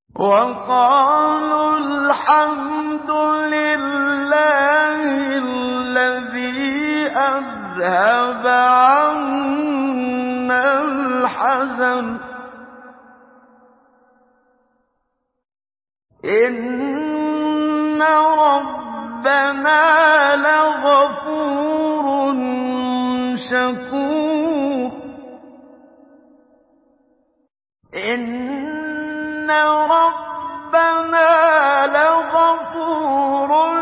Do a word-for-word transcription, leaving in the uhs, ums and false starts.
وَقَالُوا الْحَمْدُ لِلَّهِ الَّذِي أَذْهَبَ عَنَّا الْحَزَنَ ۖ إِنَّ رَبَّنَا لَغَفُورٌ شَكُورٌ إِنَّ رَبَّنَا لَغَفُورٌ